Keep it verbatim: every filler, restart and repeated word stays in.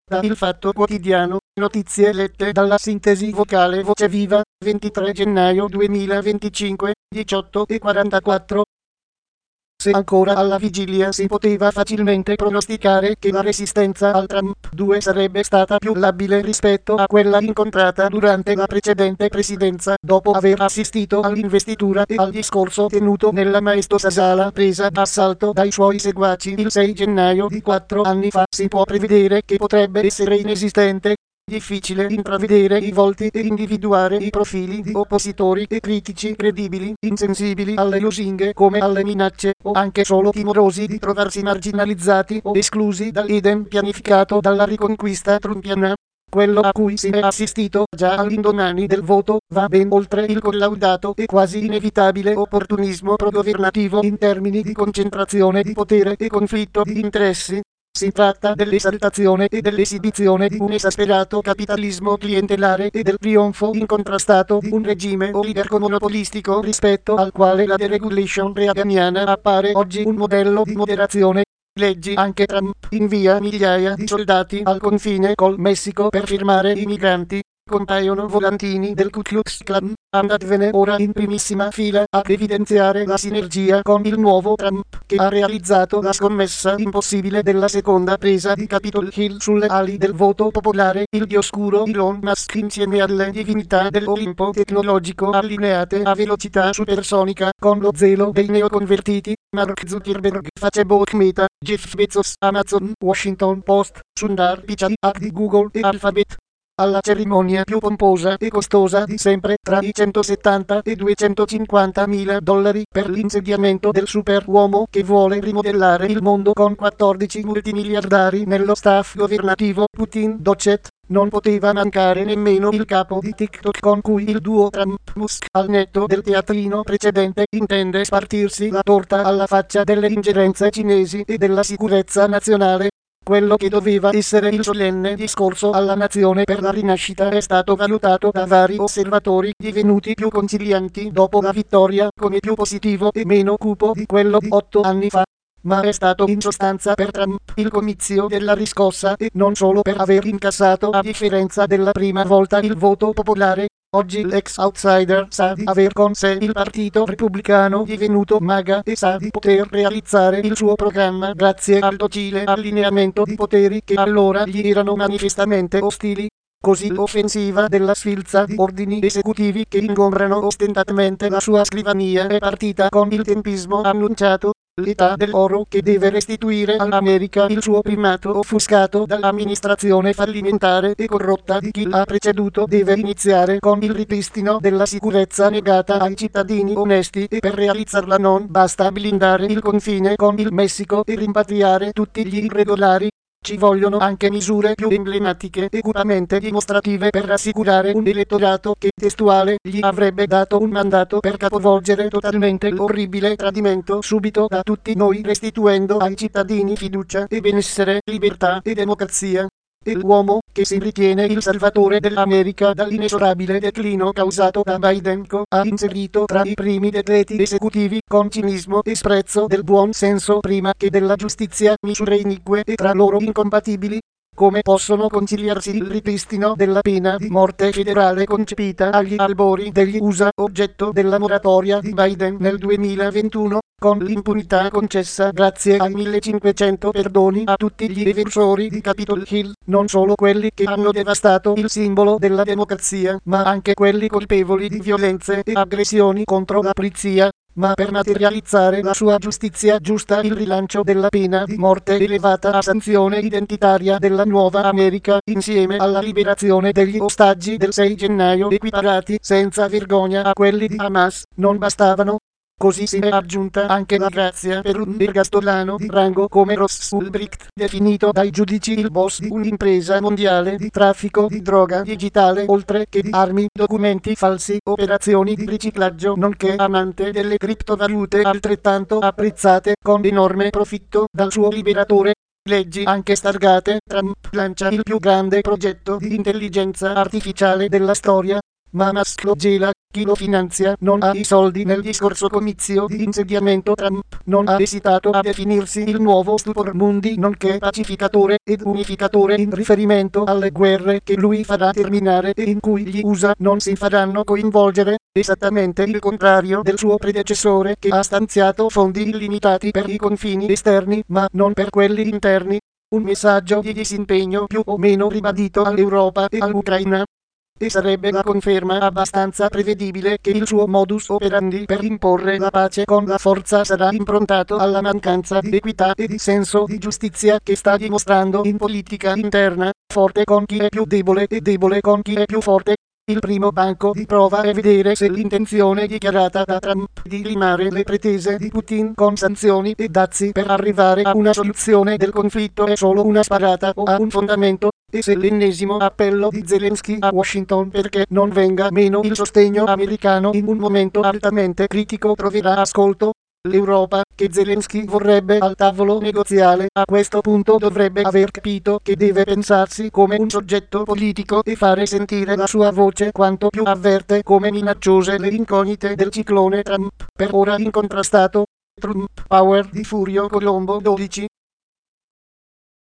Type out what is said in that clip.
Da Il Fatto Quotidiano, notizie lette dalla sintesi vocale Voce Viva, ventitré gennaio duemilaventicinque, diciotto e quarantaquattro. Se ancora alla vigilia si poteva facilmente pronosticare che la resistenza al Trump due sarebbe stata più labile rispetto a quella incontrata durante la precedente presidenza, dopo aver assistito all'investitura e al discorso tenuto nella maestosa sala presa d'assalto dai suoi seguaci il sei gennaio di quattro anni fa, si può prevedere che potrebbe essere inesistente. Difficile intravedere i volti e individuare i profili di oppositori e critici credibili, insensibili alle lusinghe come alle minacce, o anche solo timorosi di trovarsi marginalizzati o esclusi dall'Eden pianificato dalla riconquista trumpiana. Quello a cui si è assistito già all'indomani del voto va ben oltre il collaudato e quasi inevitabile opportunismo progovernativo in termini di concentrazione di potere e conflitto di interessi. Si tratta dell'esaltazione e dell'esibizione di un esasperato capitalismo clientelare e del trionfo incontrastato di un regime oligarco-monopolistico rispetto al quale la deregulation reaganiana appare oggi un modello di moderazione. Leggi anche Trump invia migliaia di soldati al confine col Messico per firmare i migranti. Compaiono volantini del Ku Klux Klan, andatevene ora in primissima fila ad evidenziare la sinergia con il nuovo Trump che ha realizzato la scommessa impossibile della seconda presa di Capitol Hill sulle ali del voto popolare, il dioscuro Elon Musk insieme alle divinità dell'Olimpo tecnologico allineate a velocità supersonica con lo zelo dei neoconvertiti, Mark Zuckerberg, Facebook, Meta, Jeff Bezos, Amazon, Washington Post, Sundar Pichai di Google e Alphabet. Alla cerimonia più pomposa e costosa di sempre, tra i centosettanta e duecentocinquanta mila dollari per l'insediamento del superuomo che vuole rimodellare il mondo con quattordici multimiliardari nello staff governativo Putin Docet, non poteva mancare nemmeno il capo di TikTok con cui il duo Trump-Musk, al netto del teatrino precedente, intende spartirsi la torta alla faccia delle ingerenze cinesi e della sicurezza nazionale. Quello che doveva essere il solenne discorso alla nazione per la rinascita è stato valutato da vari osservatori divenuti più concilianti dopo la vittoria come più positivo e meno cupo di quello di otto anni fa. Ma è stato in sostanza per Trump il comizio della riscossa e non solo per aver incassato a differenza della prima volta il voto popolare. Oggi l'ex outsider sa di aver con sé il partito repubblicano divenuto MAGA e sa di poter realizzare il suo programma grazie al docile allineamento di poteri che allora gli erano manifestamente ostili. Così l'offensiva della sfilza di ordini esecutivi che ingombrano ostentatamente la sua scrivania è partita con il tempismo annunciato. L'età dell'oro che deve restituire all'America il suo primato offuscato dall'amministrazione fallimentare e corrotta di chi l'ha preceduto deve iniziare con il ripristino della sicurezza negata ai cittadini onesti e per realizzarla non basta blindare il confine con il Messico e rimpatriare tutti gli irregolari. Ci vogliono anche misure più emblematiche e cupamente dimostrative per rassicurare un elettorato che, testuale, gli avrebbe dato un mandato per capovolgere totalmente l'orribile tradimento subito da tutti noi, restituendo ai cittadini fiducia e benessere, libertà e democrazia. E l'uomo, che si ritiene il salvatore dell'America dall'inesorabile declino causato da Biden, ha inserito tra i primi decreti esecutivi, con cinismo e sprezzo del buon senso prima che della giustizia, misure inique e tra loro incompatibili. Come possono conciliarsi il ripristino della pena di morte federale concepita agli albori degli U S A, oggetto della moratoria di Biden nel duemilaventuno, con l'impunità concessa grazie ai millecinquecento perdoni a tutti gli evasori di Capitol Hill, non solo quelli che hanno devastato il simbolo della democrazia, ma anche quelli colpevoli di violenze e aggressioni contro la polizia. Ma per materializzare la sua giustizia giusta, il rilancio della pena di morte elevata a sanzione identitaria della nuova America, insieme alla liberazione degli ostaggi del sei gennaio equiparati senza vergogna a quelli di Hamas, non bastavano. Così si è aggiunta anche la grazia per un ergastolano di rango come Ross Ulbricht, definito dai giudici il boss di un'impresa mondiale di traffico di droga digitale, oltre che di armi, documenti falsi, operazioni di riciclaggio, nonché amante delle criptovalute altrettanto apprezzate con enorme profitto dal suo liberatore. Leggi anche Stargate. Trump lancia il più grande progetto di intelligenza artificiale della storia. ma Musk lo gela. Chi lo finanzia non ha i soldi. Nel discorso comizio di insediamento Trump non ha esitato a definirsi il nuovo stupor mundi, nonché pacificatore ed unificatore, in riferimento alle guerre che lui farà terminare e in cui gli U S A non si faranno coinvolgere, esattamente il contrario del suo predecessore, che ha stanziato fondi illimitati per i confini esterni ma non per quelli interni. Un messaggio di disimpegno più o meno ribadito all'Europa e all'Ucraina. E sarebbe la conferma abbastanza prevedibile che il suo modus operandi per imporre la pace con la forza sarà improntato alla mancanza di equità e di senso di giustizia che sta dimostrando in politica interna, forte con chi è più debole e debole con chi è più forte. Il primo banco di prova è vedere se l'intenzione dichiarata da Trump di limare le pretese di Putin con sanzioni e dazi per arrivare a una soluzione del conflitto è solo una sparata o ha un fondamento, e se l'ennesimo appello di Zelensky a Washington perché non venga meno il sostegno americano in un momento altamente critico troverà ascolto. L'Europa, che Zelensky vorrebbe al tavolo negoziale, a questo punto dovrebbe aver capito che deve pensarsi come un soggetto politico e fare sentire la sua voce quanto più avverte come minacciose le incognite del ciclone Trump, per ora incontrastato. Trump Power di Furio Colombo dodici.